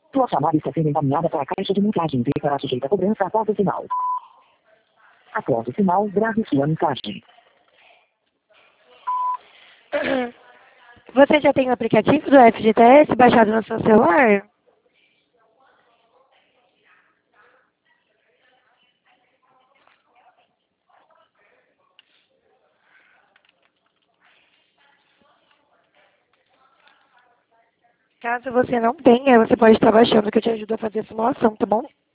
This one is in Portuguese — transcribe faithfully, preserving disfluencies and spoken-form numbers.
Tua chamada está sendo encaminhada para a caixa de mensagens e será sujeita a cobrança após o sinal. Após o sinal, grave sua mensagem. Você já tem o aplicativo do F G T S baixado no seu celular? Caso você não tenha, você pode estar baixando que eu te ajudo a fazer a simulação, tá bom?